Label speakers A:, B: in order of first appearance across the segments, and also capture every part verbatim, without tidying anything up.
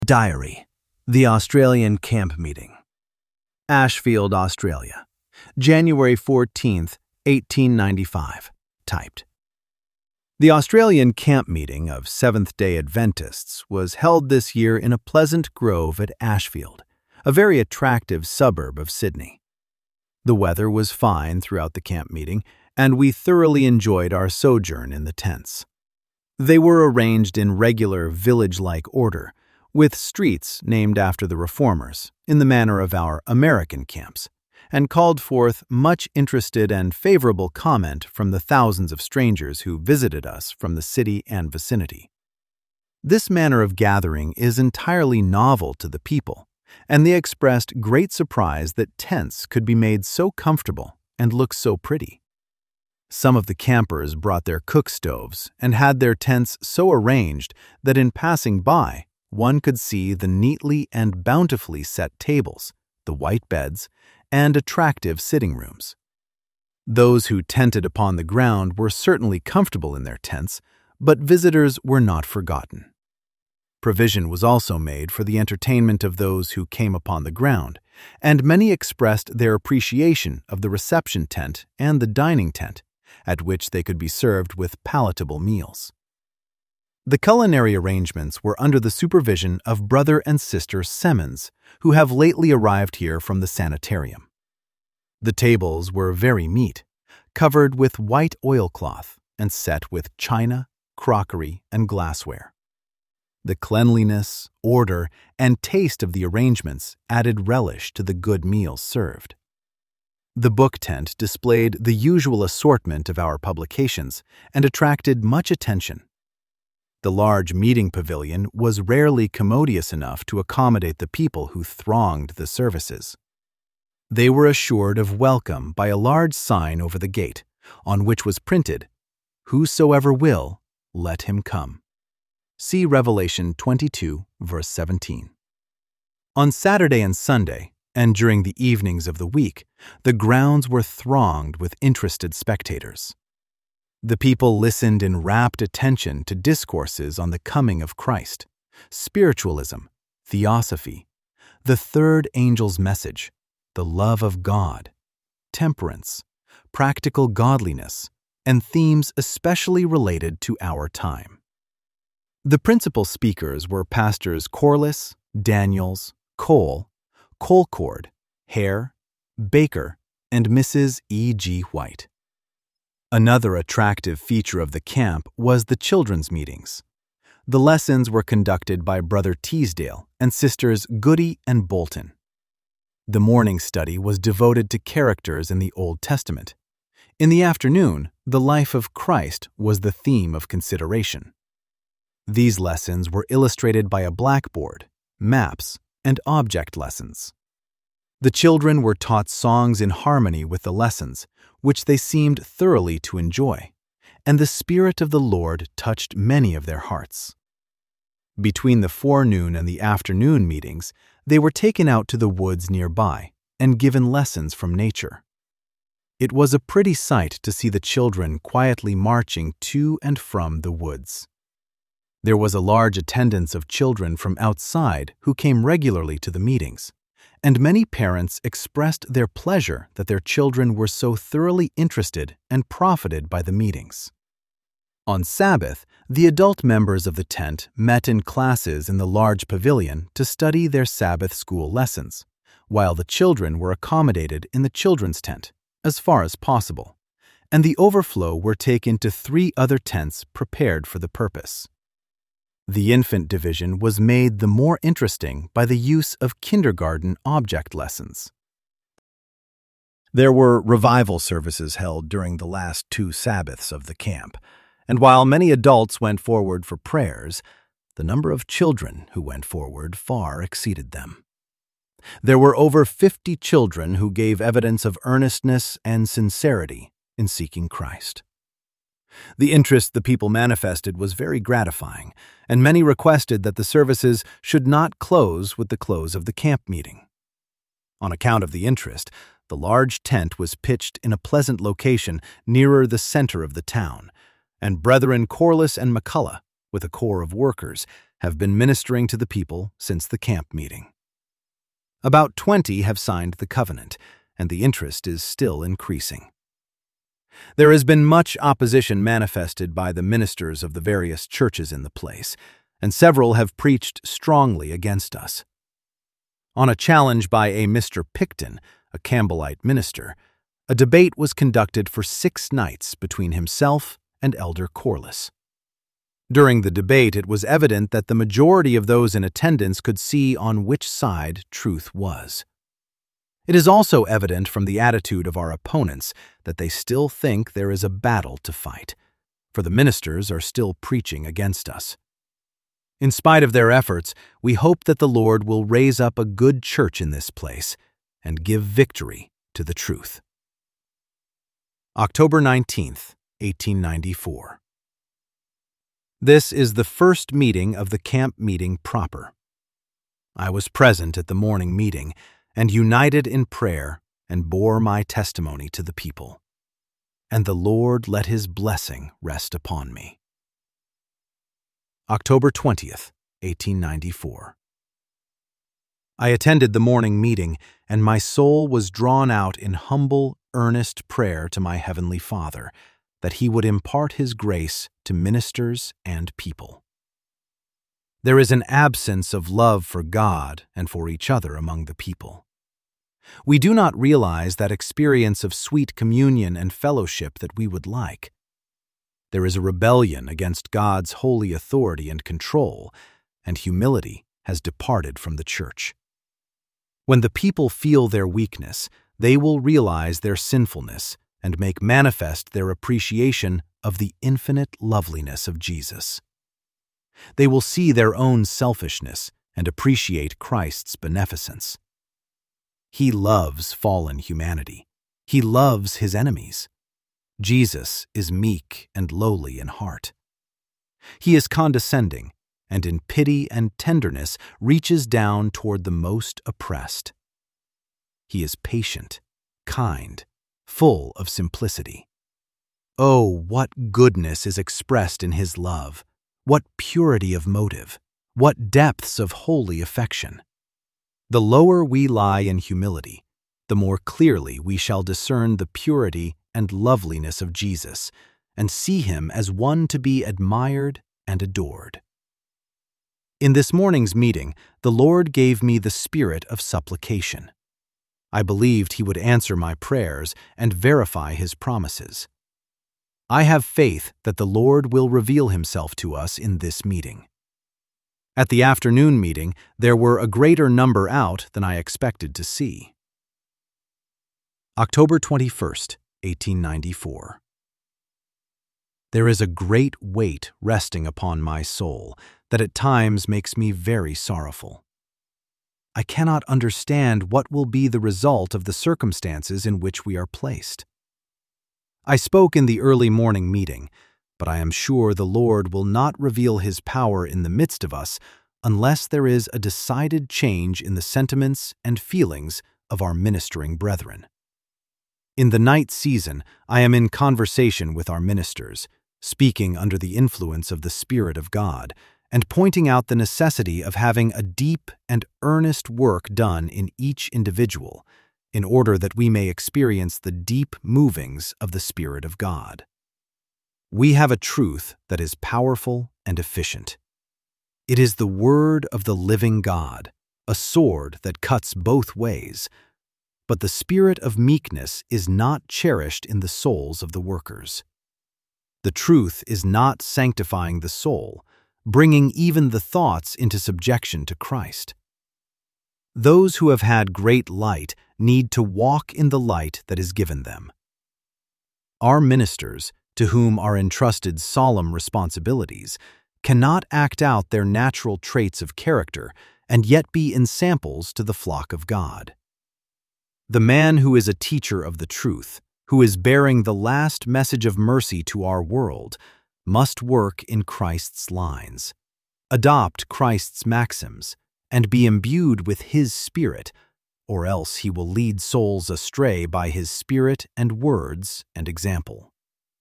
A: Diary. The Australian Camp Meeting. Ashfield, Australia. January fourteenth, eighteen ninety-five. Typed. The Australian Camp Meeting of Seventh-day Adventists was held this year in a pleasant grove at Ashfield, a very attractive suburb of Sydney. The weather was fine throughout the camp meeting, and we thoroughly enjoyed our sojourn in the tents. They were arranged in regular village-like order, with streets named after the reformers, in the manner of our American camps, and called forth much interested and favorable comment from the thousands of strangers who visited us from the city and vicinity. This manner of gathering is entirely novel to the people, and they expressed great surprise that tents could be made so comfortable and look so pretty. Some of the campers brought their cook stoves and had their tents so arranged that in passing by, one could see the neatly and bountifully set tables, the white beds, and attractive sitting rooms. Those who tented upon the ground were certainly comfortable in their tents, but visitors were not forgotten. Provision was also made for the entertainment of those who came upon the ground, and many expressed their appreciation of the reception tent and the dining tent, at which they could be served with palatable meals. The culinary arrangements were under the supervision of Brother and Sister Semmons, who have lately arrived here from the sanitarium. The tables were very neat, covered with white oilcloth and set with china, crockery, and glassware. The cleanliness, order, and taste of the arrangements added relish to the good meals served. The book tent displayed the usual assortment of our publications and attracted much attention. The large meeting pavilion was rarely commodious enough to accommodate the people who thronged the services. They were assured of welcome by a large sign over the gate, on which was printed, "Whosoever will, let him come." See Revelation twenty-two, verse seventeen. On Saturday and Sunday, and during the evenings of the week, the grounds were thronged with interested spectators. The people listened in rapt attention to discourses on the coming of Christ, spiritualism, theosophy, the third angel's message, the love of God, temperance, practical godliness, and themes especially related to our time. The principal speakers were Pastors Corliss, Daniels, Cole, Colcord, Hare, Baker, and Missus E G White. Another attractive feature of the camp was the children's meetings. The lessons were conducted by Brother Teasdale and Sisters Goody and Bolton. The morning study was devoted to characters in the Old Testament. In the afternoon, the life of Christ was the theme of consideration. These lessons were illustrated by a blackboard, maps, and object lessons. The children were taught songs in harmony with the lessons, which they seemed thoroughly to enjoy, and the Spirit of the Lord touched many of their hearts. Between the forenoon and the afternoon meetings, they were taken out to the woods nearby and given lessons from nature. It was a pretty sight to see the children quietly marching to and from the woods. There was a large attendance of children from outside who came regularly to the meetings, and many parents expressed their pleasure that their children were so thoroughly interested and profited by the meetings. On Sabbath, the adult members of the tent met in classes in the large pavilion to study their Sabbath school lessons, while the children were accommodated in the children's tent, as far as possible, and the overflow were taken to three other tents prepared for the purpose. The infant division was made the more interesting by the use of kindergarten object lessons. There were revival services held during the last two Sabbaths of the camp, and while many adults went forward for prayers, the number of children who went forward far exceeded them. There were over fifty children who gave evidence of earnestness and sincerity in seeking Christ. The interest the people manifested was very gratifying, and many requested that the services should not close with the close of the camp meeting. On account of the interest, the large tent was pitched in a pleasant location nearer the center of the town, and Brethren Corliss and McCullough, with a corps of workers, have been ministering to the people since the camp meeting. About twenty have signed the covenant, and the interest is still increasing. There has been much opposition manifested by the ministers of the various churches in the place, and several have preached strongly against us. On a challenge by a Mister Picton, a Campbellite minister, a debate was conducted for six nights between himself and Elder Corliss. During the debate, it was evident that the majority of those in attendance could see on which side truth was. It is also evident from the attitude of our opponents that they still think there is a battle to fight, for the ministers are still preaching against us. In spite of their efforts, we hope that the Lord will raise up a good church in this place and give victory to the truth. October nineteenth, eighteen ninety-four. This is the first meeting of the camp meeting proper. I was present at the morning meeting and united in prayer and bore my testimony to the people. And the Lord let His blessing rest upon me. October twentieth, eighteen ninety-four. I attended the morning meeting, and my soul was drawn out in humble, earnest prayer to my Heavenly Father, that He would impart His grace to ministers and people. There is an absence of love for God and for each other among the people. We do not realize that experience of sweet communion and fellowship that we would like. There is a rebellion against God's holy authority and control, and humility has departed from the church. When the people feel their weakness, they will realize their sinfulness and make manifest their appreciation of the infinite loveliness of Jesus. They will see their own selfishness and appreciate Christ's beneficence. He loves fallen humanity. He loves His enemies. Jesus is meek and lowly in heart. He is condescending, and in pity and tenderness reaches down toward the most oppressed. He is patient, kind, full of simplicity. Oh, what goodness is expressed in His love! What purity of motive! What depths of holy affection! The lower we lie in humility, the more clearly we shall discern the purity and loveliness of Jesus, and see Him as one to be admired and adored. In this morning's meeting, the Lord gave me the spirit of supplication. I believed He would answer my prayers and verify His promises. I have faith that the Lord will reveal Himself to us in this meeting. At the afternoon meeting, there were a greater number out than I expected to see. October twenty-first, eighteen ninety-four. There is a great weight resting upon my soul that at times makes me very sorrowful. I cannot understand what will be the result of the circumstances in which we are placed. I spoke in the early morning meeting, but I am sure the Lord will not reveal His power in the midst of us unless there is a decided change in the sentiments and feelings of our ministering brethren. In the night season, I am in conversation with our ministers, speaking under the influence of the Spirit of God, and pointing out the necessity of having a deep and earnest work done in each individual, in order that we may experience the deep movings of the Spirit of God. We have a truth that is powerful and efficient. It is the Word of the living God, a sword that cuts both ways. But the spirit of meekness is not cherished in the souls of the workers. The truth is not sanctifying the soul, bringing even the thoughts into subjection to Christ. Those who have had great light need to walk in the light that is given them. Our ministers, to whom are entrusted solemn responsibilities, cannot act out their natural traits of character and yet be ensamples to the flock of God. The man who is a teacher of the truth, who is bearing the last message of mercy to our world, must work in Christ's lines, adopt Christ's maxims, and be imbued with His Spirit, or else he will lead souls astray by his spirit and words and example.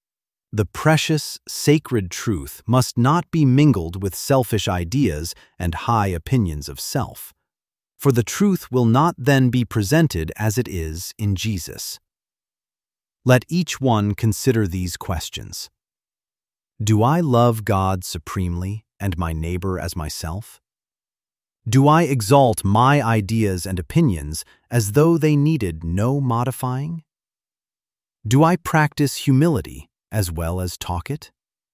A: The precious, sacred truth must not be mingled with selfish ideas and high opinions of self, for the truth will not then be presented as it is in Jesus. Let each one consider these questions. Do I love God supremely and my neighbor as myself? Do I exalt my ideas and opinions as though they needed no modifying? Do I practice humility as well as talk it?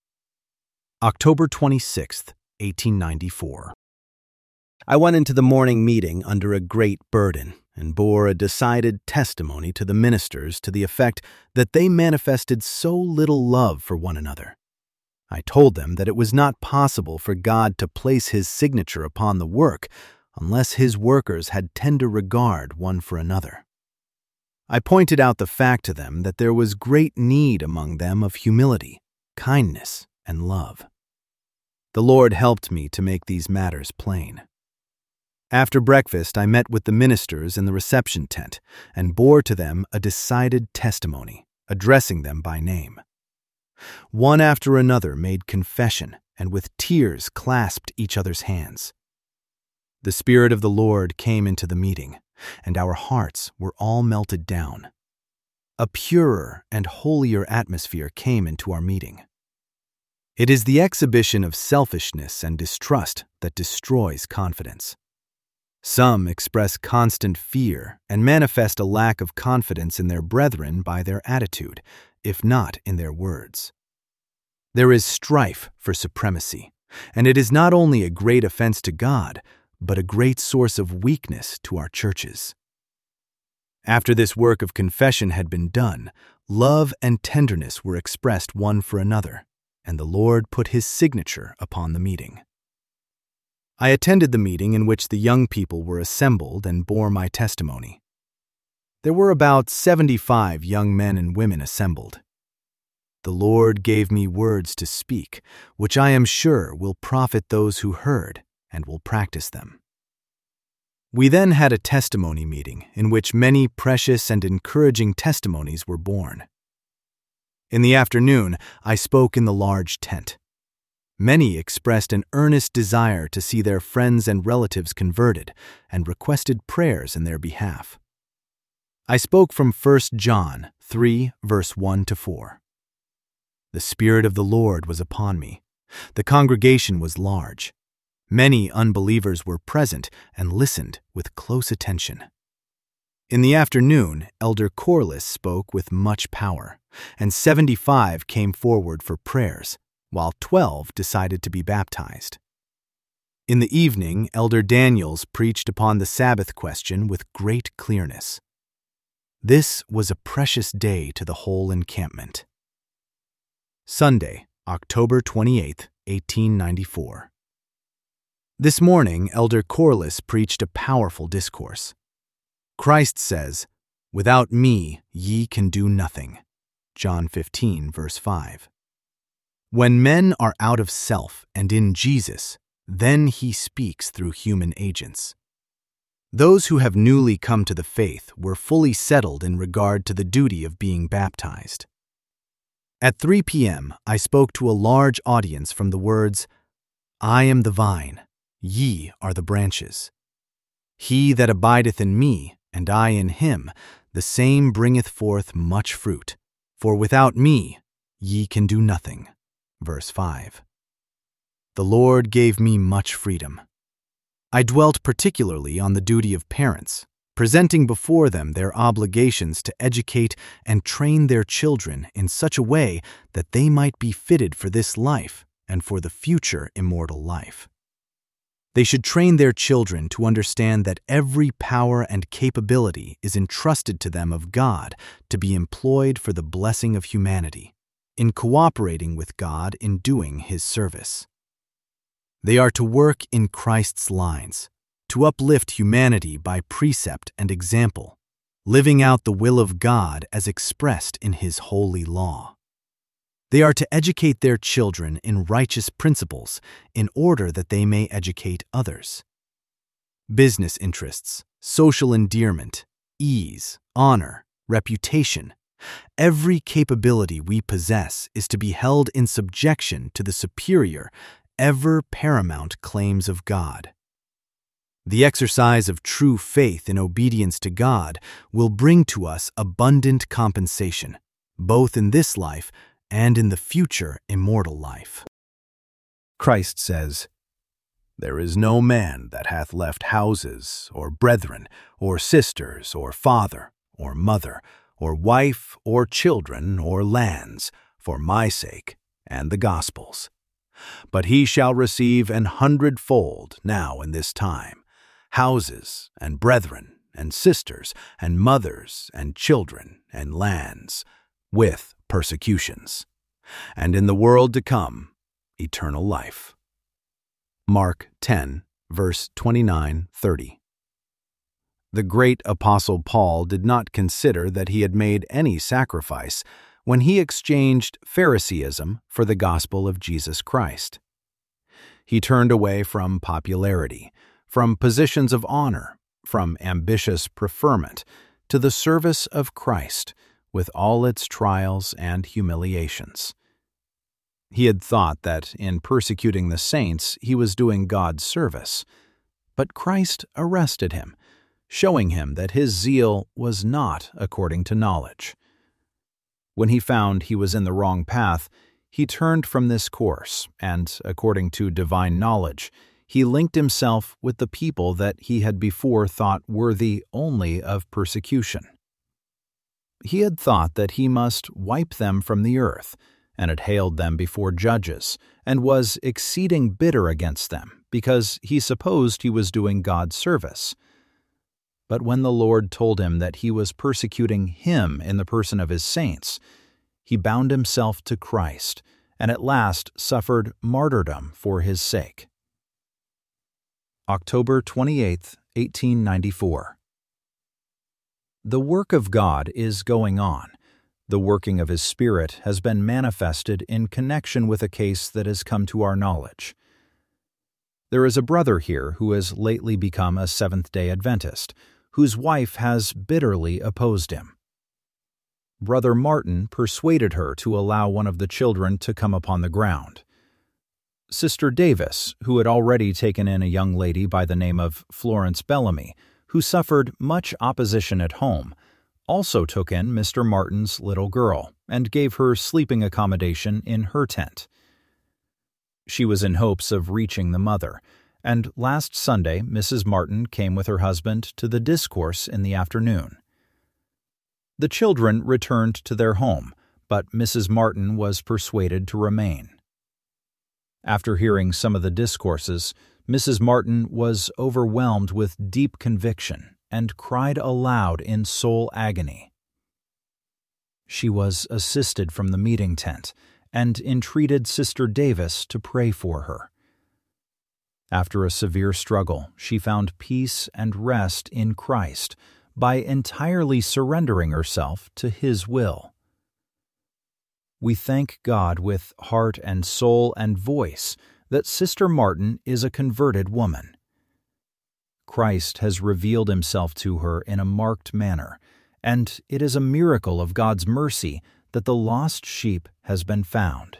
A: October twenty-sixth, eighteen ninety-four. I went into the morning meeting under a great burden and bore a decided testimony to the ministers to the effect that they manifested so little love for one another. I told them that it was not possible for God to place His signature upon the work unless His workers had tender regard one for another. I pointed out the fact to them that there was great need among them of humility, kindness, and love. The Lord helped me to make these matters plain. After breakfast, I met with the ministers in the reception tent and bore to them a decided testimony, addressing them by name. One after another made confession and with tears clasped each other's hands. The Spirit of the Lord came into the meeting, and our hearts were all melted down. A purer and holier atmosphere came into our meeting. It is the exhibition of selfishness and distrust that destroys confidence. Some express constant fear and manifest a lack of confidence in their brethren by their attitude, if not in their words. There is strife for supremacy, and it is not only a great offense to God, but a great source of weakness to our churches. After this work of confession had been done, love and tenderness were expressed one for another, and the Lord put His signature upon the meeting. I attended the meeting in which the young people were assembled and bore my testimony. There were about seventy-five young men and women assembled. The Lord gave me words to speak, which I am sure will profit those who heard and will practice them. We then had a testimony meeting in which many precious and encouraging testimonies were born. In the afternoon, I spoke in the large tent. Many expressed an earnest desire to see their friends and relatives converted and requested prayers in their behalf. I spoke from First John three, verse one to four. The Spirit of the Lord was upon me. The congregation was large. Many unbelievers were present and listened with close attention. In the afternoon, Elder Corliss spoke with much power, and seventy-five came forward for prayers, while twelve decided to be baptized. In the evening, Elder Daniels preached upon the Sabbath question with great clearness. This was a precious day to the whole encampment. Sunday, October twenty-eighth, eighteen ninety-four. This morning, Elder Corliss preached a powerful discourse. Christ says, "Without me ye can do nothing." John fifteen, verse five. When men are out of self and in Jesus, then He speaks through human agents. Those who have newly come to the faith were fully settled in regard to the duty of being baptized. At three p.m., I spoke to a large audience from the words, "I am the vine, ye are the branches. He that abideth in me, and I in him, the same bringeth forth much fruit. For without me ye can do nothing." Verse five. The Lord gave me much freedom. I dwelt particularly on the duty of parents, presenting before them their obligations to educate and train their children in such a way that they might be fitted for this life and for the future immortal life. They should train their children to understand that every power and capability is entrusted to them of God to be employed for the blessing of humanity, in cooperating with God in doing His service. They are to work in Christ's lines, to uplift humanity by precept and example, living out the will of God as expressed in His holy law. They are to educate their children in righteous principles in order that they may educate others. Business interests, social endearment, ease, honor, reputation, Every capability we possess is to be held in subjection to the superior, ever-paramount claims of God. The exercise of true faith in obedience to God will bring to us abundant compensation, both in this life and in the future immortal life. Christ says, "There is no man that hath left houses, or brethren, or sisters, or father, or mother, or wife, or children, or lands, for my sake and the gospel's. But he shall receive an hundredfold now in this time, houses, and brethren, and sisters, and mothers, and children, and lands, with persecutions, and in the world to come, eternal life." Mark ten, verse twenty-nine thirty. The great Apostle Paul did not consider that he had made any sacrifice when he exchanged Phariseeism for the gospel of Jesus Christ. He turned away from popularity, from positions of honor, from ambitious preferment, to the service of Christ, with all its trials and humiliations. He had thought that in persecuting the saints he was doing God's service, but Christ arrested him, showing him that his zeal was not according to knowledge. When he found he was in the wrong path, he turned from this course, and, according to divine knowledge, he linked himself with the people that he had before thought worthy only of persecution. He had thought that he must wipe them from the earth, and had haled them before judges, and was exceeding bitter against them, because he supposed he was doing God's service. But when the Lord told him that he was persecuting him in the person of his saints, he bound himself to Christ, and at last suffered martyrdom for his sake. October twenty-eighth, eighteen ninety-four. The work of God is going on. The working of His Spirit has been manifested in connection with a case that has come to our knowledge. There is a brother here who has lately become a Seventh-day Adventist, whose wife has bitterly opposed him. Brother Martin persuaded her to allow one of the children to come upon the ground. Sister Davis, who had already taken in a young lady by the name of Florence Bellamy, who suffered much opposition at home, also took in Mister Martin's little girl and gave her sleeping accommodation in her tent. She was in hopes of reaching the mother, and last Sunday Missus Martin came with her husband to the discourse in the afternoon. The children returned to their home, but Missus Martin was persuaded to remain. After hearing some of the discourses, Missus Martin was overwhelmed with deep conviction and cried aloud in soul agony. She was assisted from the meeting tent and entreated Sister Davis to pray for her. After a severe struggle, she found peace and rest in Christ by entirely surrendering herself to His will. We thank God with heart and soul and voice that Sister Martin is a converted woman. Christ has revealed Himself to her in a marked manner, and it is a miracle of God's mercy that the lost sheep has been found.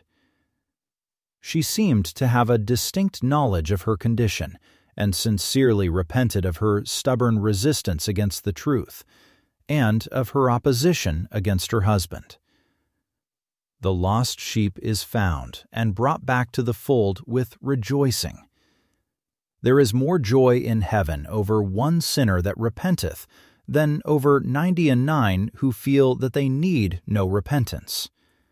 A: She seemed to have a distinct knowledge of her condition, and sincerely repented of her stubborn resistance against the truth, and of her opposition against her husband. The lost sheep is found and brought back to the fold with rejoicing. There is more joy in heaven over one sinner that repenteth than over ninety and nine who feel that they need no repentance.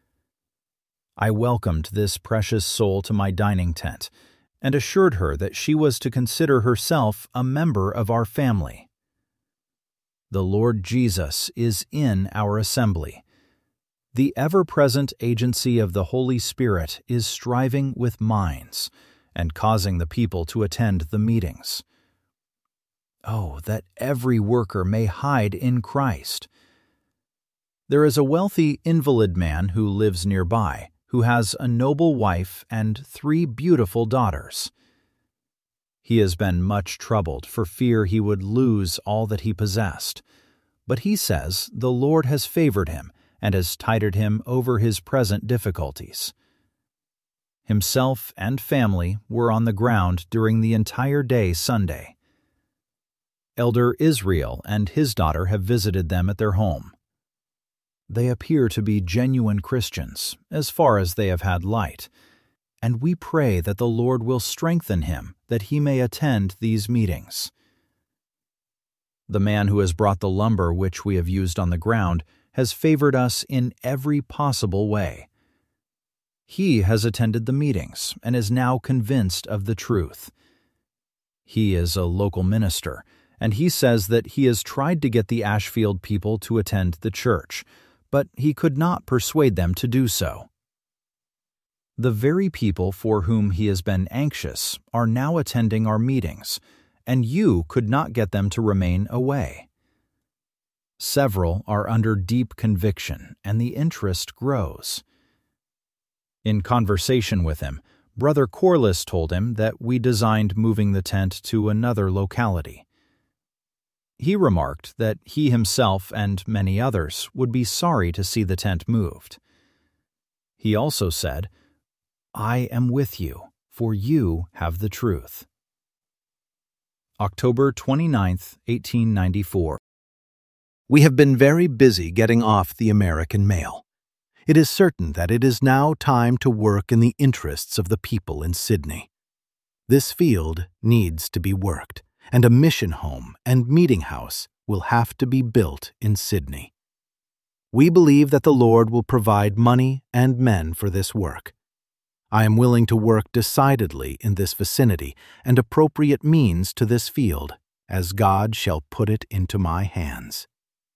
A: I welcomed this precious soul to my dining tent and assured her that she was to consider herself a member of our family. The Lord Jesus is in our assembly. The ever-present agency of the Holy Spirit is striving with minds and causing the people to attend the meetings. Oh, that every worker may hide in Christ. There is a wealthy invalid man who lives nearby, who has a noble wife and three beautiful daughters. He has been much troubled for fear he would lose all that he possessed, but he says the Lord has favored him
B: and has tided him over his present difficulties. Himself and family were on the ground during the entire day Sunday. Elder Israel and his daughter have visited them at their home. They appear to be genuine Christians, as far as they have had light, and we pray that the Lord will strengthen him that he may attend these meetings. The man who has brought the lumber which we have used on the ground has favored us in every possible way. He has attended the meetings and is now convinced of the truth. He is a local minister, and he says that he has tried to get the Ashfield people to attend the church, but he could not persuade them to do so. The very people for whom he has been anxious are now attending our meetings, and you could not get them to remain away. Several are under deep conviction, and the interest grows. In conversation with him, Brother Corliss told him that we designed moving the tent to another locality. He remarked that he himself and many others would be sorry to see the tent moved. He also said, "I am with you, for you have the truth." October twenty-ninth, eighteen ninety-four. We have been very busy getting off the American mail. It is certain that it is now time to work in the interests of the people in Sydney. This field needs to be worked, and a mission home and meeting house will have to be built in Sydney. We believe that the Lord will provide money and men for this work. I am willing to work decidedly in this vicinity and appropriate means to this field, as God shall put it into my hands.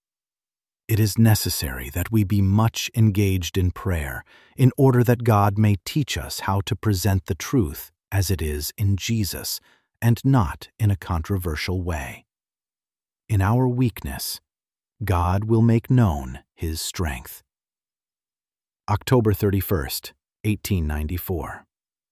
B: It is necessary that we be much engaged in prayer in order that God may teach us how to present the truth as it is in Jesus and not in a controversial way. In our weakness, God will make known His strength. October thirty-first, eighteen ninety-four.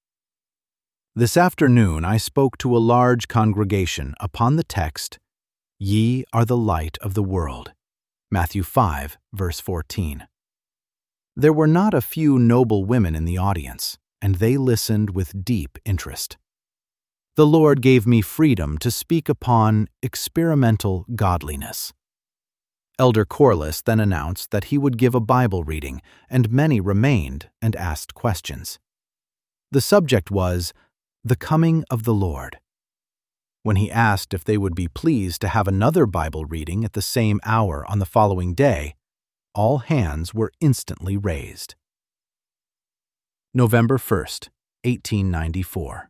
B: This afternoon I spoke to a large congregation upon the text, "Ye are the light of the world." Matthew five, verse fourteen. There were not a few noble women in the audience, and they listened with deep interest. The Lord gave me freedom to speak upon experimental godliness. Elder Corliss then announced that he would give a Bible reading, and many remained and asked questions. The subject was the coming of the Lord. When he asked if they would be pleased to have another Bible reading at the same hour on the following day, all hands were instantly raised. November first, eighteen ninety-four.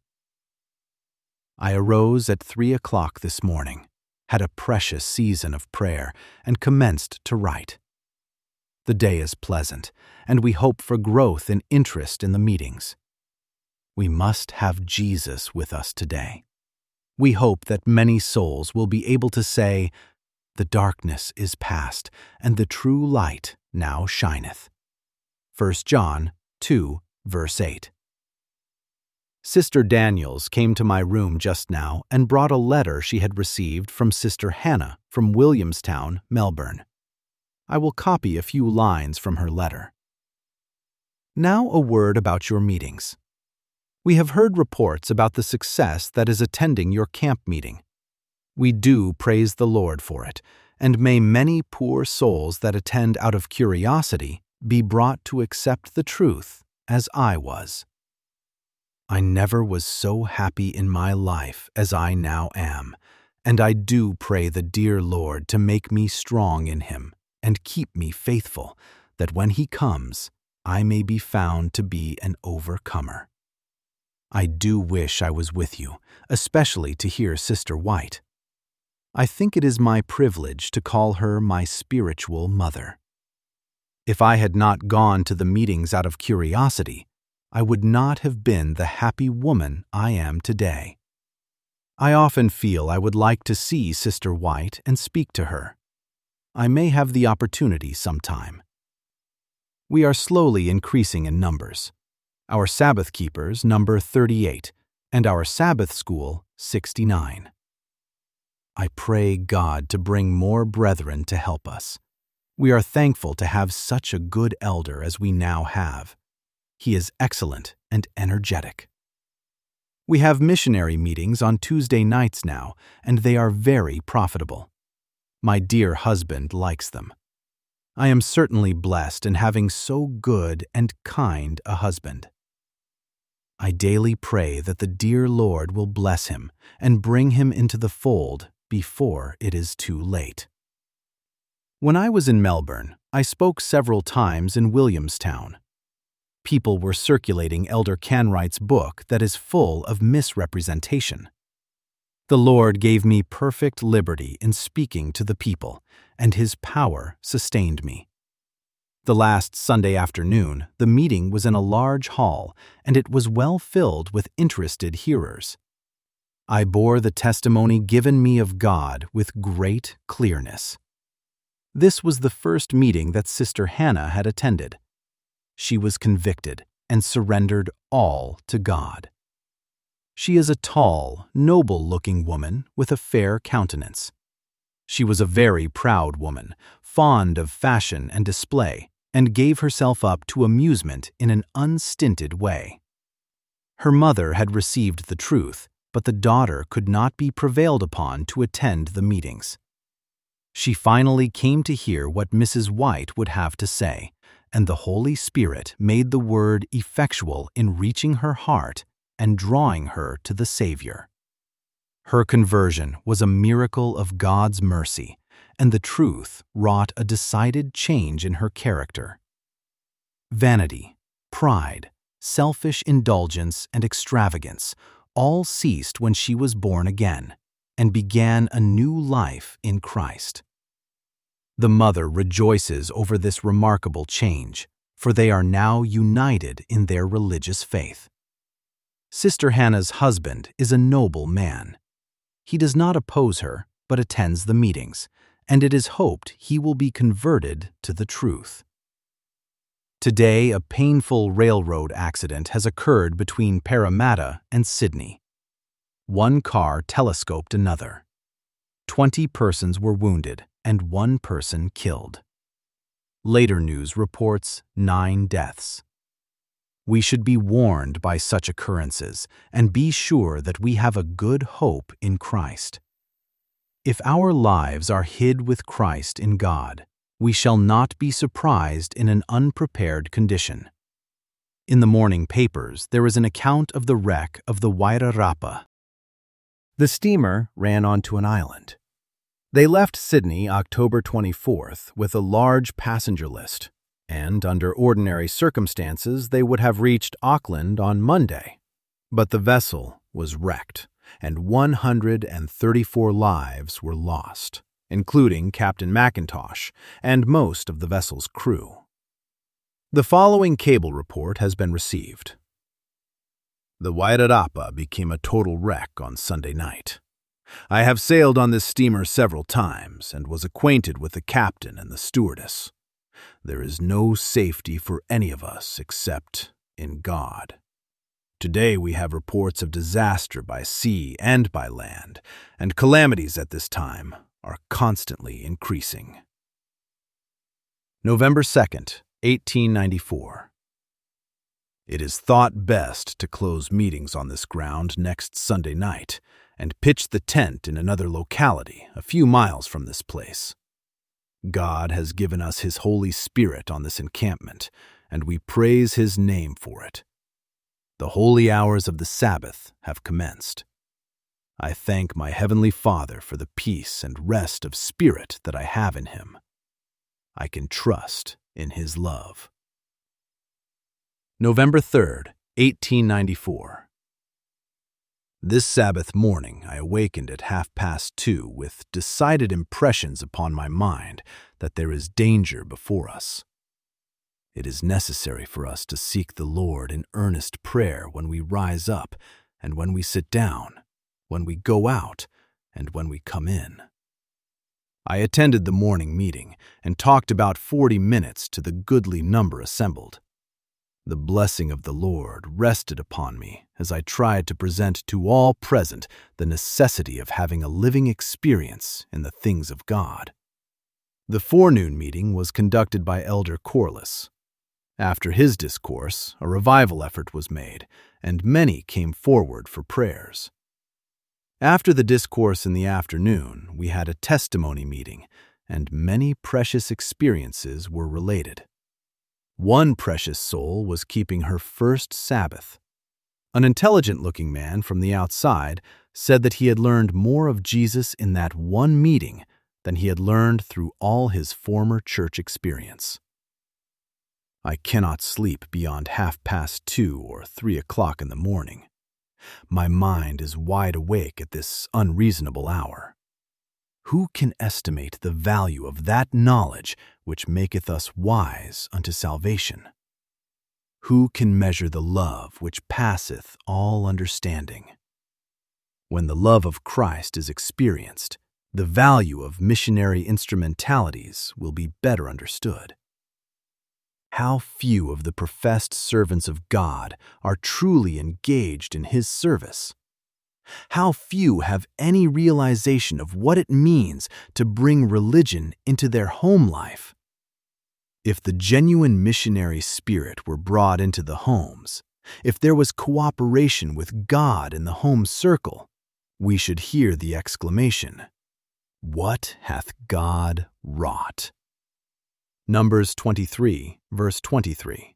B: I arose at three o'clock this morning, had a precious season of prayer, and commenced to write. The day is pleasant, and we hope for growth in interest in the meetings. We must have Jesus with us today. We hope that many souls will be able to say, "The darkness is past, and the true light now shineth." First John two, verse eight. Sister Daniels came to my room just now and brought a letter she had received from Sister Hannah from Williamstown, Melbourne. I will copy a few lines from her letter. Now a word about your meetings. We have heard reports about the success that is attending your camp meeting. We do praise the Lord for it, and may many poor souls that attend out of curiosity be brought to accept the truth as I was. I never was so happy in my life as I now am, and I do pray the dear Lord to make me strong in Him and keep me faithful, that when He comes, I may be found to be an overcomer. I do wish I was with you, especially to hear Sister White. I think it is my privilege to call her my spiritual mother. If I had not gone to the meetings out of curiosity, I would not have been the happy woman I am today. I often feel I would like to see Sister White and speak to her. I may have the opportunity sometime. We are slowly increasing in numbers. Our Sabbath keepers number thirty-eight, and our Sabbath school sixty-nine. I pray God to bring more brethren to help us. We are thankful to have such a good elder as we now have. He is excellent and energetic. We have missionary meetings on Tuesday nights now, and they are very profitable. My dear husband likes them. I am certainly blessed in having so good and kind a husband. I daily pray that the dear Lord will bless him and bring him into the fold before it is too late. When I was in Melbourne, I spoke several times in Williamstown. People were circulating Elder Canwright's book that is full of misrepresentation. The Lord gave me perfect liberty in speaking to the people, and His power sustained me. The last Sunday afternoon, the meeting was in a large hall, and it was well filled with interested hearers. I bore the testimony given me of God with great clearness. This was the first meeting that Sister Hannah had attended. She was convicted and surrendered all to God. She is a tall, noble-looking woman with a fair countenance. She was a very proud woman, fond of fashion and display, and gave herself up to amusement in an unstinted way. Her mother had received the truth, but the daughter could not be prevailed upon to attend the meetings. She finally came to hear what Missus White would have to say, and the Holy Spirit made the word effectual in reaching her heart and drawing her to the Savior. Her conversion was a miracle of God's mercy, and the truth wrought a decided change in her character. Vanity, pride, selfish indulgence, and extravagance all ceased when she was born again and began a new life in Christ. The mother rejoices over this remarkable change, for they are now united in their religious faith. Sister Hannah's husband is a noble man. He does not oppose her, but attends the meetings, and it is hoped he will be converted to the truth. Today, a painful railroad accident has occurred between Parramatta and Sydney. One car telescoped another. Twenty persons were wounded and one person killed. Later news reports nine deaths. We should be warned by such occurrences and be sure that we have a good hope in Christ. If our lives are hid with Christ in God, we shall not be surprised in an unprepared condition. In the morning papers, there is an account of the wreck of the Wairarapa.
A: The steamer ran onto an island. They left Sydney October twenty-fourth with a large passenger list, and under ordinary circumstances they would have reached Auckland on Monday. But the vessel was wrecked, and one hundred thirty-four lives were lost, including Captain McIntosh and most of the vessel's crew. The following cable report has been received. The Wairarapa became a total wreck on Sunday night. I have sailed on this steamer several times and was acquainted with the captain and the stewardess. There is no safety for any of us except in God. Today we have reports of disaster by sea and by land, and calamities at this time are constantly increasing. November second, eighteen ninety-four. It is thought best to close meetings on this ground next Sunday night and pitch the tent in another locality a few miles from this place. God has given us His Holy Spirit on this encampment, and we praise His name for it. The holy hours of the Sabbath have commenced. I thank my Heavenly Father for the peace and rest of spirit that I have in Him. I can trust in His love. November third, eighteen ninety-four. This Sabbath morning I awakened at half past two with decided impressions upon my mind that there is danger before us. It is necessary for us to seek the Lord in earnest prayer when we rise up and when we sit down, when we go out, and when we come in. I attended the morning meeting and talked about forty minutes to the goodly number assembled. The blessing of the Lord rested upon me as I tried to present to all present the necessity of having a living experience in the things of God.
B: The forenoon meeting was conducted by Elder Corliss. After his discourse, a revival effort was made, and many came forward for prayers. After the discourse in the afternoon, we had a testimony meeting, and many precious experiences were related. One precious soul was keeping her first Sabbath. An intelligent-looking man from the outside said that he had learned more of Jesus in that one meeting than he had learned through all his former church experience. I cannot sleep beyond half past two or three o'clock in the morning. My mind is wide awake at this unreasonable hour. Who can estimate the value of that knowledge which maketh us wise unto salvation? Who can measure the love which passeth all understanding? When the love of Christ is experienced, the value of missionary instrumentalities will be better understood. How few of the professed servants of God are truly engaged in His service? How few have any realization of what it means to bring religion into their home life? If the genuine missionary spirit were brought into the homes, if there was cooperation with God in the home circle, we should hear the exclamation, "What hath God wrought?" Numbers twenty-three, verse twenty-three.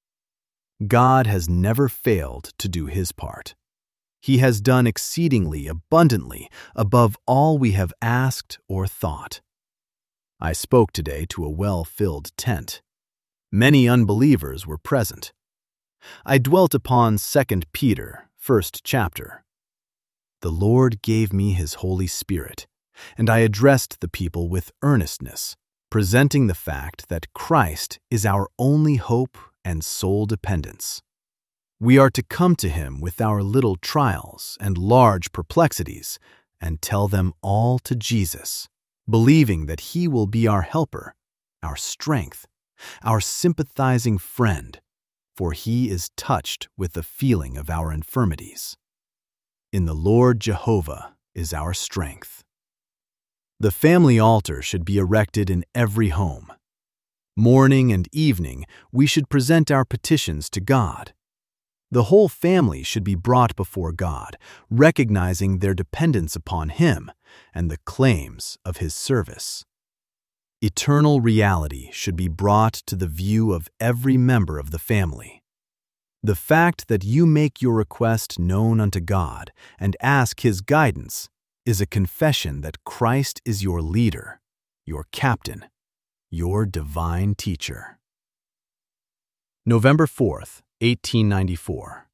B: God has never failed to do His part. He has done exceedingly abundantly above all we have asked or thought. I spoke today to a well-filled tent. Many unbelievers were present. I dwelt upon Second Peter, first chapter. The Lord gave me His Holy Spirit, and I addressed the people with earnestness, presenting the fact that Christ is our only hope and sole dependence. We are to come to Him with our little trials and large perplexities and tell them all to Jesus, believing that He will be our helper, our strength, our sympathizing friend, for He is touched with the feeling of our infirmities. In the Lord Jehovah is our strength. The family altar should be erected in every home. Morning and evening, we should present our petitions to God. The whole family should be brought before God, recognizing their dependence upon Him and the claims of His service. Eternal reality should be brought to the view of every member of the family. The fact that you make your request known unto God and ask His guidance is a confession that Christ is your leader, your captain, your divine teacher. November fourth, eighteen ninety-four.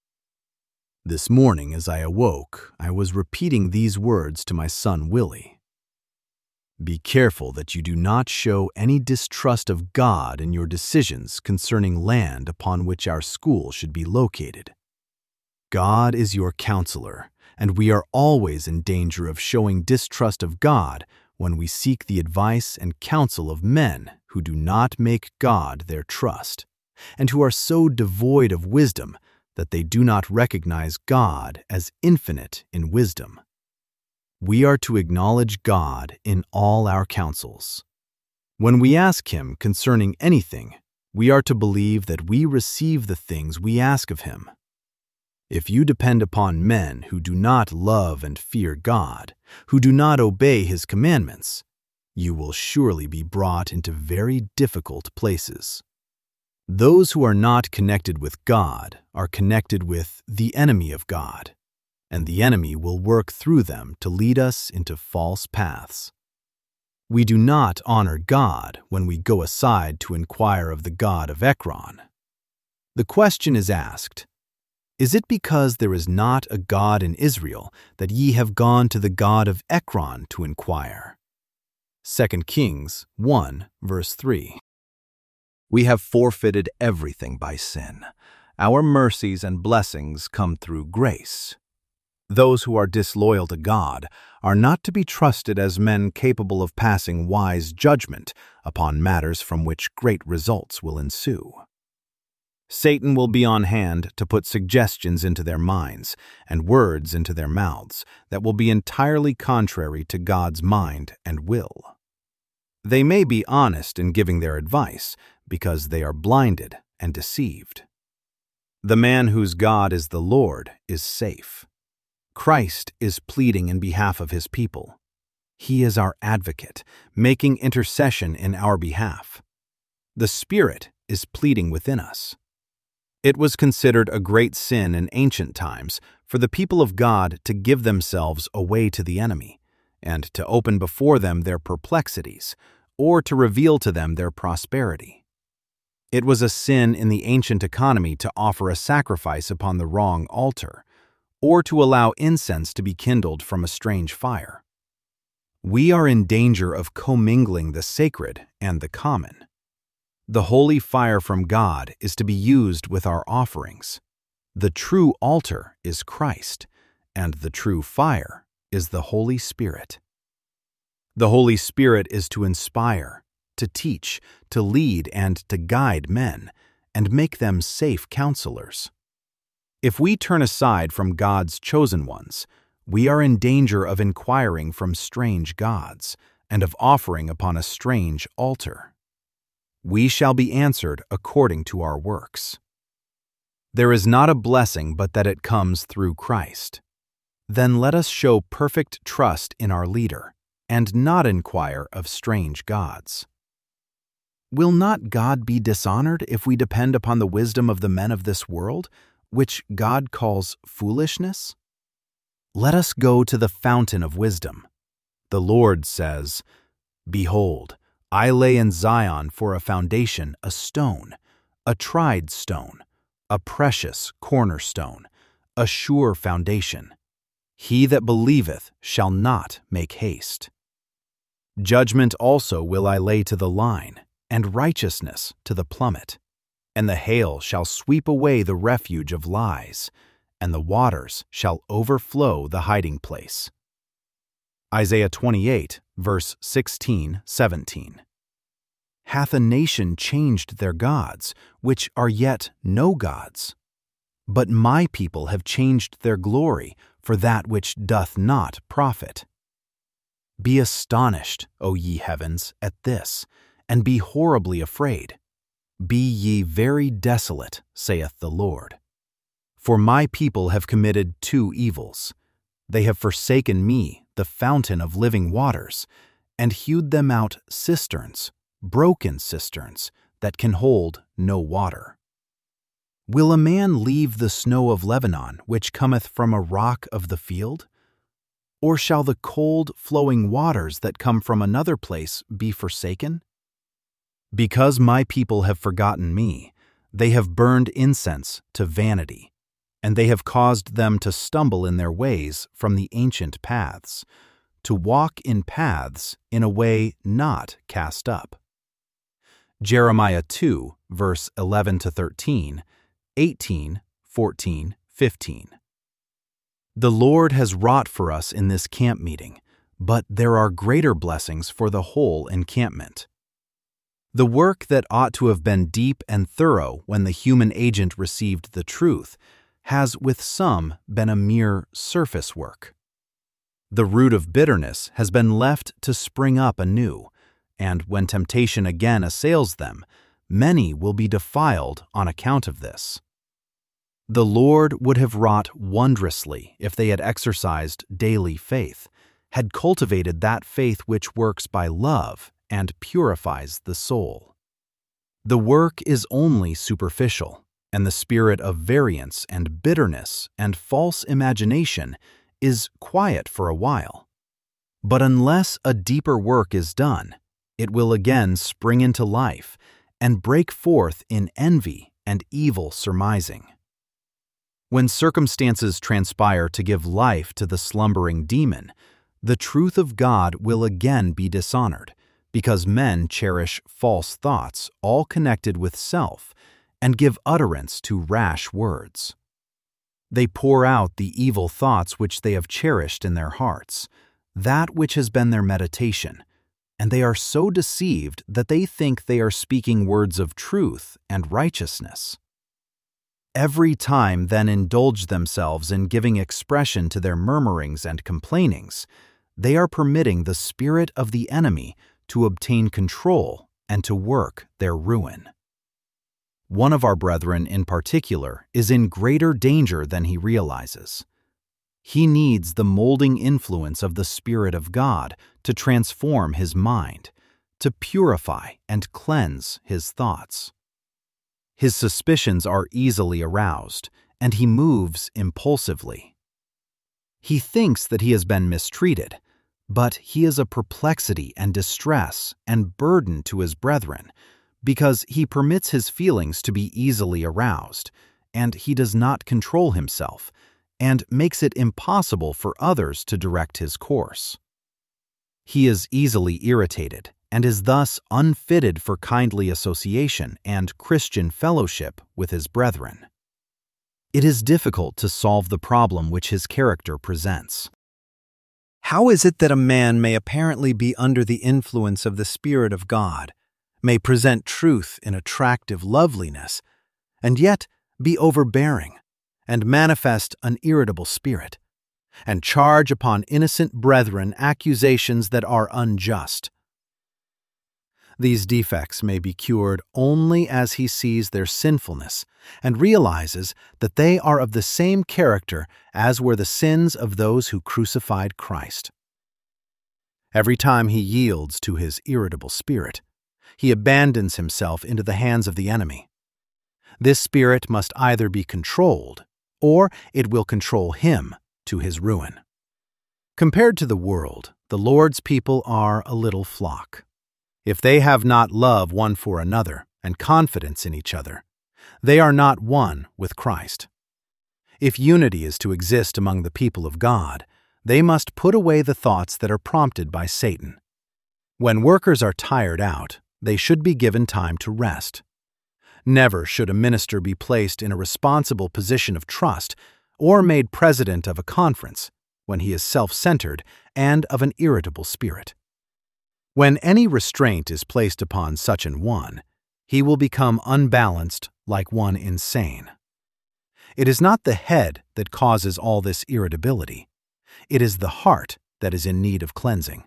B: This morning as I awoke, I was repeating these words to my son Willie. Be careful that you do not show any distrust of God in your decisions concerning land upon which our school should be located. God is your counselor, and we are always in danger of showing distrust of God when we seek the advice and counsel of men who do not make God their trust, and who are so devoid of wisdom that they do not recognize God as infinite in wisdom. We are to acknowledge God in all our counsels. When we ask Him concerning anything, we are to believe that we receive the things we ask of Him. If you depend upon men who do not love and fear God, who do not obey His commandments, you will surely be brought into very difficult places. Those who are not connected with God are connected with the enemy of God, and the enemy will work through them to lead us into false paths. We do not honor God when we go aside to inquire of the God of Ekron. The question is asked, is it because there is not a God in Israel that ye have gone to the God of Ekron to inquire? Second Kings one, verse three.
C: We have forfeited everything by sin. Our mercies and blessings come through grace. Those who are disloyal to God are not to be trusted as men capable of passing wise judgment upon matters from which great results will ensue. Satan will be on hand to put suggestions into their minds and words into their mouths that will be entirely contrary to God's mind and will. They may be honest in giving their advice because they are blinded and deceived. The man whose God is the Lord is safe. Christ is pleading in behalf of his people. He is our advocate, making intercession in our behalf. The Spirit is pleading within us. It was considered a great sin in ancient times for the people of God to give themselves away to the enemy, and to open before them their perplexities, or to reveal to them their prosperity. It was a sin in the ancient economy to offer a sacrifice upon the wrong altar, or to allow incense to be kindled from a strange fire. We are in danger of commingling the sacred and the common. The holy fire from God is to be used with our offerings. The true altar is Christ, and the true fire is the Holy Spirit. The Holy Spirit is to inspire, to teach, to lead, and to guide men, and make them safe counselors. If we turn aside from God's chosen ones, we are in danger of inquiring from strange gods, and of offering upon a strange altar. We shall be answered according to our works. There is not a blessing but that it comes through Christ. Then let us show perfect trust in our leader, and not inquire of strange gods. Will not God be dishonored if we depend upon the wisdom of the men of this world, which God calls foolishness? Let us go to the fountain of wisdom. The Lord says, "Behold, I lay in Zion for a foundation a stone, a tried stone, a precious cornerstone, a sure foundation. He that believeth shall not make haste. Judgment also will I lay to the line, and righteousness to the plummet. And the hail shall sweep away the refuge of lies, and the waters shall overflow the hiding place." Isaiah twenty-eight, verse sixteen, seventeen. Hath a nation changed their gods, which are yet no gods? But my people have changed their glory for that which doth not profit. Be astonished, O ye heavens, at this, and be horribly afraid. Be ye very desolate, saith the Lord. For my people have committed two evils. They have forsaken me, the fountain of living waters, and hewed them out cisterns, broken cisterns, that can hold no water. Will a man leave the snow of Lebanon, which cometh from a rock of the field? Or shall the cold flowing waters that come from another place be forsaken? Because my people have forgotten me, they have burned incense to vanity, and they have caused them to stumble in their ways from the ancient paths, to walk in paths in a way not cast up. Jeremiah two, verse eleven to thirteen, eighteen, fourteen, fifteen. The Lord has wrought for us in this camp meeting, but there are greater blessings for the whole encampment. The work that ought to have been deep and thorough when the human agent received the truth has with some been a mere surface work. The root of bitterness has been left to spring up anew, and when temptation again assails them, many will be defiled on account of this. The Lord would have wrought wondrously if they had exercised daily faith, had cultivated that faith which works by love and purifies the soul. The work is only superficial, and the spirit of variance and bitterness and false imagination is quiet for a while. But unless a deeper work is done, it will again spring into life and break forth in envy and evil surmising. When circumstances transpire to give life to the slumbering demon, the truth of God will again be dishonored, because men cherish false thoughts all connected with self and give utterance to rash words. They pour out the evil thoughts which they have cherished in their hearts, that which has been their meditation, and they are so deceived that they think they are speaking words of truth and righteousness. Every time then indulge themselves in giving expression to their murmurings and complainings, they are permitting the spirit of the enemy
B: to obtain control and to work their ruin. One of our brethren in particular is in greater danger than he realizes. He needs the molding influence of the Spirit of God to transform his mind, to purify and cleanse his thoughts. His suspicions are easily aroused, and he moves impulsively. He thinks that he has been mistreated, but he is a perplexity and distress and burden to his brethren, because he permits his feelings to be easily aroused, and he does not control himself, and makes it impossible for others to direct his course. He is easily irritated, and is thus unfitted for kindly association and Christian fellowship with his brethren. It is difficult to solve the problem which his character presents.
A: How is it that a man may apparently be under the influence of the Spirit of God, may present truth in attractive loveliness, and yet be overbearing, and manifest an irritable spirit, and charge upon innocent brethren accusations that are unjust? These defects may be cured only as he sees their sinfulness and realizes that they are of the same character as were the sins of those who crucified Christ. Every time he yields to his irritable spirit, he abandons himself into the hands of the enemy. This spirit must either be controlled, or it will control him to his ruin. Compared to the world, the Lord's people are a little flock. If they have not love one for another and confidence in each other, they are not one with Christ. If unity is to exist among the people of God, they must put away the thoughts that are prompted by Satan. When workers are tired out, they should be given time to rest. Never should a minister be placed in a responsible position of trust or made president of a conference when he is self-centered and of an irritable spirit. When any restraint is placed upon such an one, he will become unbalanced like one insane. It is not the head that causes all this irritability. It is the heart that is in need of cleansing.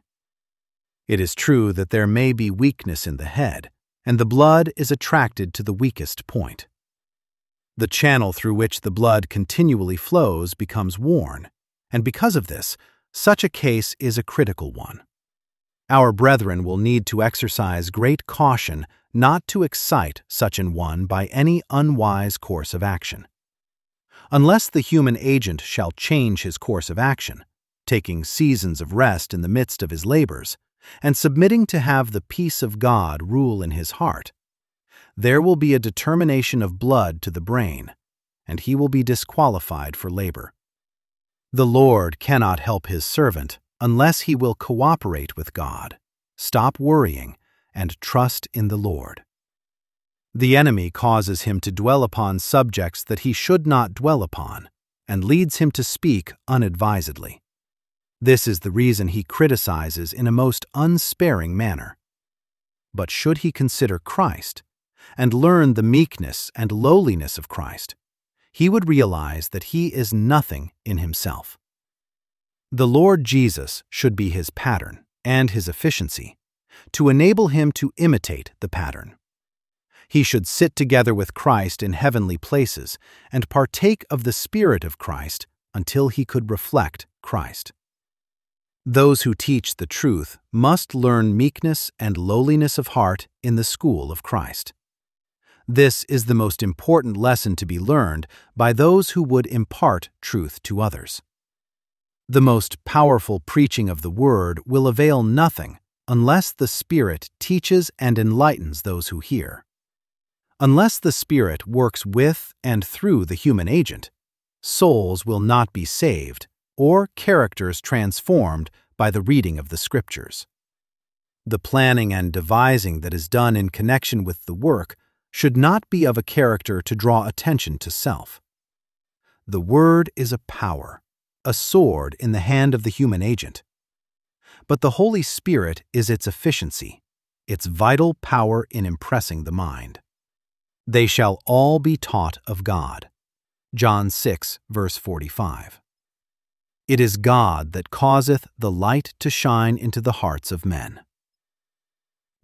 A: It is true that there may be weakness in the head, and the blood is attracted to the weakest point. The channel through which the blood continually flows becomes worn, and because of this, such a case is a critical one. Our brethren will need to exercise great caution not to excite such an one by any unwise course of action. Unless the human agent shall change his course of action, taking seasons of rest in the midst of his labors, and submitting to have the peace of God rule in his heart, there will be a determination of blood to the brain, and he will be disqualified for labor. The Lord cannot help his servant unless he will cooperate with God, stop worrying, and trust in the Lord. The enemy causes him to dwell upon subjects that he should not dwell upon, and leads him to speak unadvisedly. This is the reason he criticizes in a most unsparing manner. But should he consider Christ, and learn the meekness and lowliness of Christ, he would realize that he is nothing in himself. The Lord Jesus should be his pattern and his efficiency, to enable him to imitate the pattern. He should sit together with Christ in heavenly places and partake of the Spirit of Christ until he could reflect Christ. Those who teach the truth must learn meekness and lowliness of heart in the school of Christ. This is the most important lesson to be learned by those who would impart truth to others. The most powerful preaching of the Word will avail nothing unless the Spirit teaches and enlightens those who hear. Unless the Spirit works with and through the human agent, souls will not be saved or characters transformed by the reading of the Scriptures. The planning and devising that is done in connection with the work should not be of a character to draw attention to self. The Word is a power, a sword in the hand of the human agent. But the Holy Spirit is its efficiency, its vital power in impressing the mind. They shall all be taught of God. John six, verse forty-five. It is God that causeth the light to shine into the hearts of men.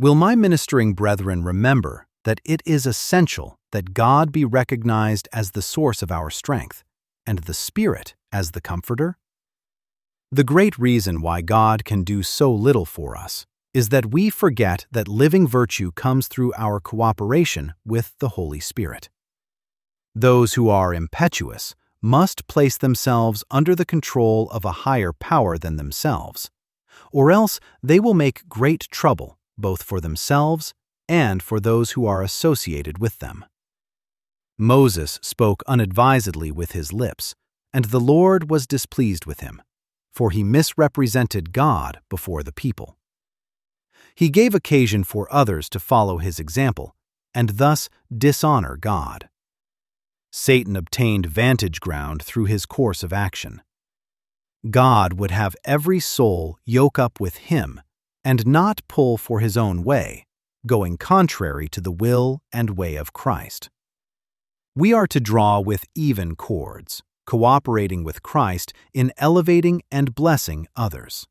B: Will my ministering brethren remember that it is essential that God be recognized as the source of our strength, and the Spirit as the Comforter? The great reason why God can do so little for us is that we forget that living virtue comes through our cooperation with the Holy Spirit. Those who are impetuous must place themselves under the control of a higher power than themselves, or else they will make great trouble both for themselves and for those who are associated with them. Moses spoke unadvisedly with his lips, and the Lord was displeased with him, for he misrepresented God before the people. He gave occasion for others to follow his example, and thus dishonor God. Satan obtained vantage ground through his course of action. God would have every soul yoke up with him and not pull for his own way, going contrary to the will and way of Christ. We are to draw with even cords, cooperating with Christ in elevating and blessing others.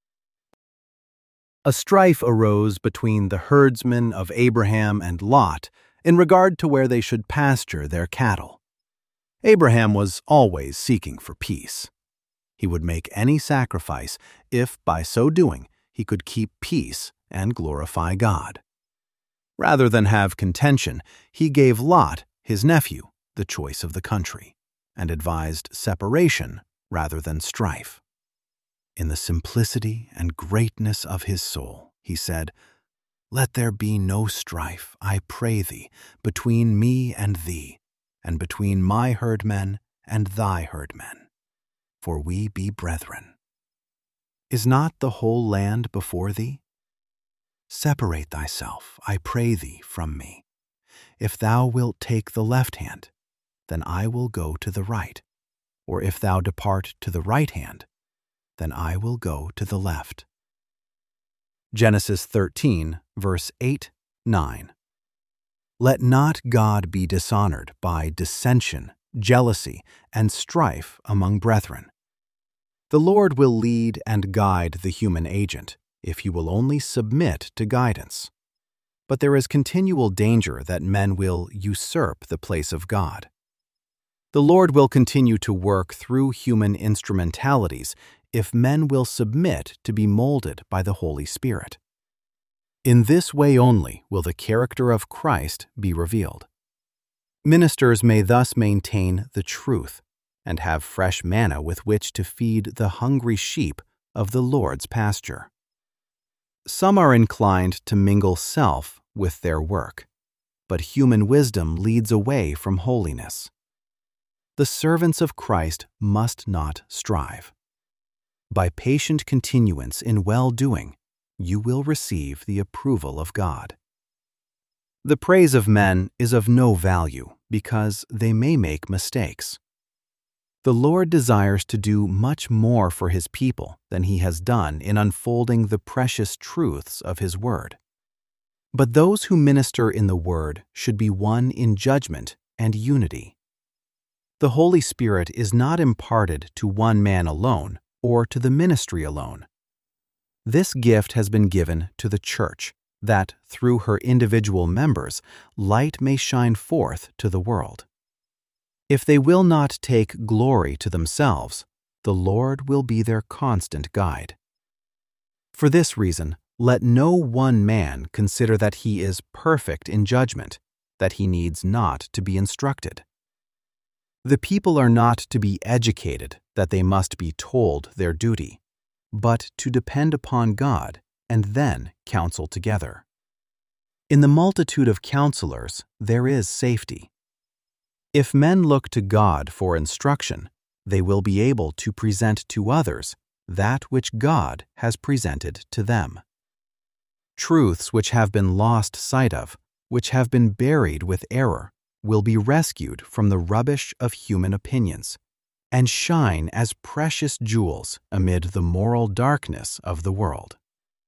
B: A strife arose between the herdsmen of Abraham and Lot in regard to where they should pasture their cattle. Abraham was always seeking for peace. He would make any sacrifice if, by so doing, he could keep peace and glorify God. Rather than have contention, he gave Lot, his nephew, the choice of the country, and advised separation rather than strife. In the simplicity and greatness of his soul, he said, "Let there be no strife, I pray thee, between me and thee, and between my herdmen and thy herdmen, for we be brethren. Is not the whole land before thee? Separate thyself, I pray thee, from me. If thou wilt take the left hand, then I will go to the right, or if thou depart to the right hand, then I will go to the left." Genesis thirteen, verse eight, nine. Let not God be dishonored by dissension, jealousy, and strife among brethren. The Lord will lead and guide the human agent if he will only submit to guidance. But there is continual danger that men will usurp the place of God. The Lord will continue to work through human instrumentalities if men will submit to be molded by the Holy Spirit. In this way only will the character of Christ be revealed. Ministers may thus maintain the truth and have fresh manna with which to feed the hungry sheep of the Lord's pasture. Some are inclined to mingle self with their work, but human wisdom leads away from holiness. The servants of Christ must not strive. By patient continuance in well-doing, you will receive the approval of God. The praise of men is of no value because they may make mistakes. The Lord desires to do much more for His people than He has done in unfolding the precious truths of His Word. But those who minister in the Word should be one in judgment and unity. The Holy Spirit is not imparted to one man alone or to the ministry alone. This gift has been given to the Church, that through her individual members, light may shine forth to the world. If they will not take glory to themselves, the Lord will be their constant guide. For this reason, let no one man consider that he is perfect in judgment, that he needs not to be instructed. The people are not to be educated that they must be told their duty, but to depend upon God and then counsel together. In the multitude of counselors there is safety. If men look to God for instruction, they will be able to present to others that which God has presented to them. Truths which have been lost sight of, which have been buried with error, will be rescued from the rubbish of human opinions, and shine as precious jewels amid the moral darkness of the world.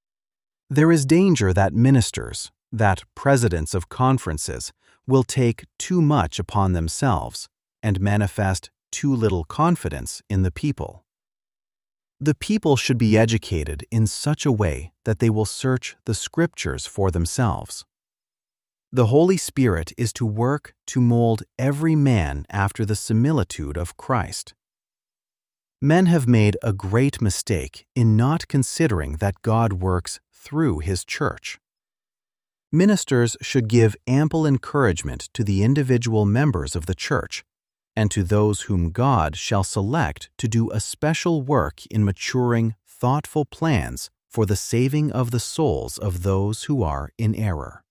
B: There is danger that ministers, that presidents of conferences, will take too much upon themselves and manifest too little confidence in the people. The people should be educated in such a way that they will search the Scriptures for themselves. The Holy Spirit is to work to mold every man after the similitude of Christ. Men have made a great mistake in not considering that God works through His church. Ministers should give ample encouragement to the individual members of the church and to those whom God shall select to do a special work in maturing thoughtful plans for the saving of the souls of those who are in error.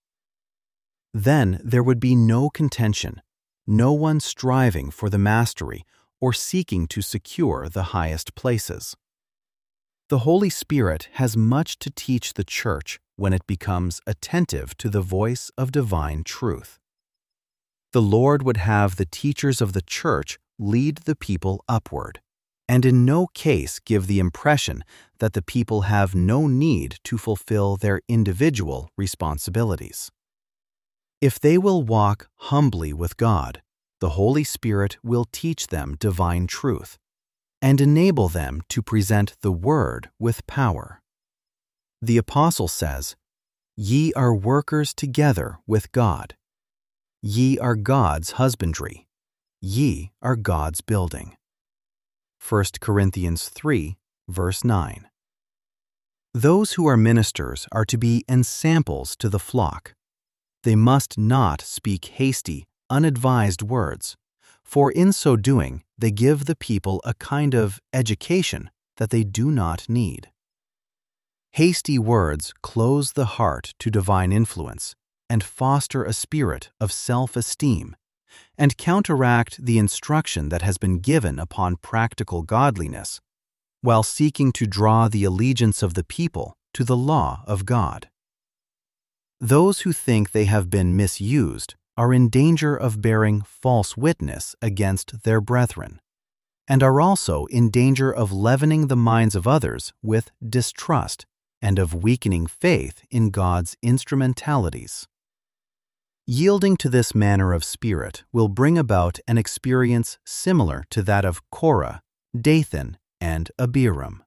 B: Then there would be no contention, no one striving for the mastery or seeking to secure the highest places. The Holy Spirit has much to teach the church when it becomes attentive to the voice of divine truth. The Lord would have the teachers of the church lead the people upward, and in no case give the impression that the people have no need to fulfill their individual responsibilities. If they will walk humbly with God, the Holy Spirit will teach them divine truth and enable them to present the Word with power. The Apostle says, "Ye are workers together with God. Ye are God's husbandry. Ye are God's building." First Corinthians three, verse nine. Those who are ministers are to be ensamples to the flock. They must not speak hasty, unadvised words, for in so doing they give the people a kind of education that they do not need. Hasty words close the heart to divine influence and foster a spirit of self-esteem, and counteract the instruction that has been given upon practical godliness, while seeking to draw the allegiance of the people to the law of God. Those who think they have been misused are in danger of bearing false witness against their brethren, and are also in danger of leavening the minds of others with distrust and of weakening faith in God's instrumentalities. Yielding to this manner of spirit will bring about an experience similar to that of Korah, Dathan, and Abiram.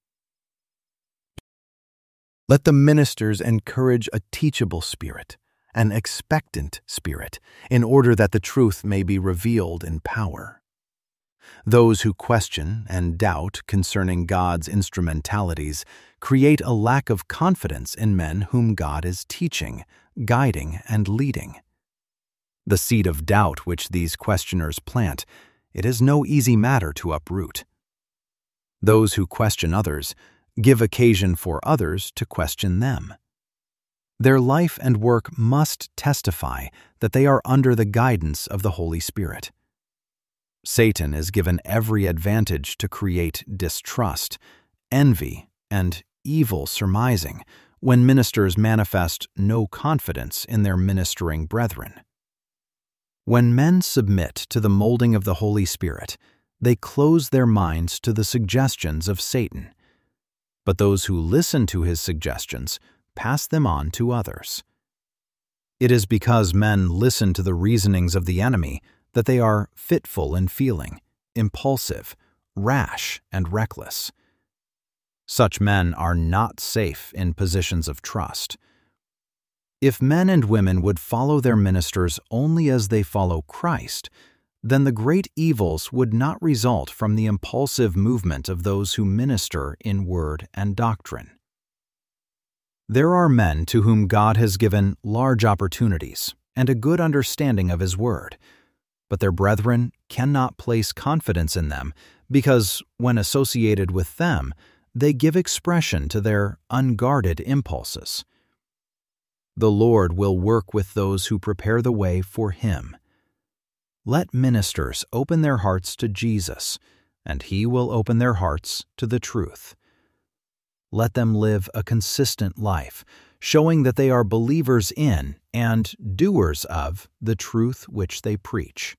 C: Let the ministers encourage a teachable spirit, an expectant spirit, in order that the truth may be revealed in power. Those who question and doubt concerning God's instrumentalities create a lack of confidence in men whom God is teaching, guiding, and leading. The seed of doubt which these questioners plant, it is no easy matter to uproot. Those who question others give occasion for others to question them. Their life and work must testify that they are under the guidance of the Holy Spirit. Satan is given every advantage to create distrust, envy, and evil surmising when ministers manifest no confidence in their ministering brethren. When men submit to the molding of the Holy Spirit, they close their minds to the suggestions of Satan. But those who listen to his suggestions pass them on to others. It is because men listen to the reasonings of the enemy that they are fitful in feeling, impulsive, rash, and reckless. Such men are not safe in positions of trust. If men and women would follow their ministers only as they follow Christ, then the great evils would not result from the impulsive movement of those who minister in word and doctrine. There are men to whom God has given large opportunities and a good understanding of His word, but their brethren cannot place confidence in them because, when associated with them, they give expression to their unguarded impulses. The Lord will work with those who prepare the way for Him. Let ministers open their hearts to Jesus, and He will open their hearts to the truth. Let them live a consistent life, showing that they are believers in and doers of the truth which they preach.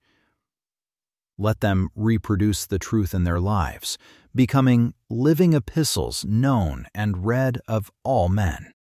C: Let them reproduce the truth in their lives, becoming living epistles known and read of all men.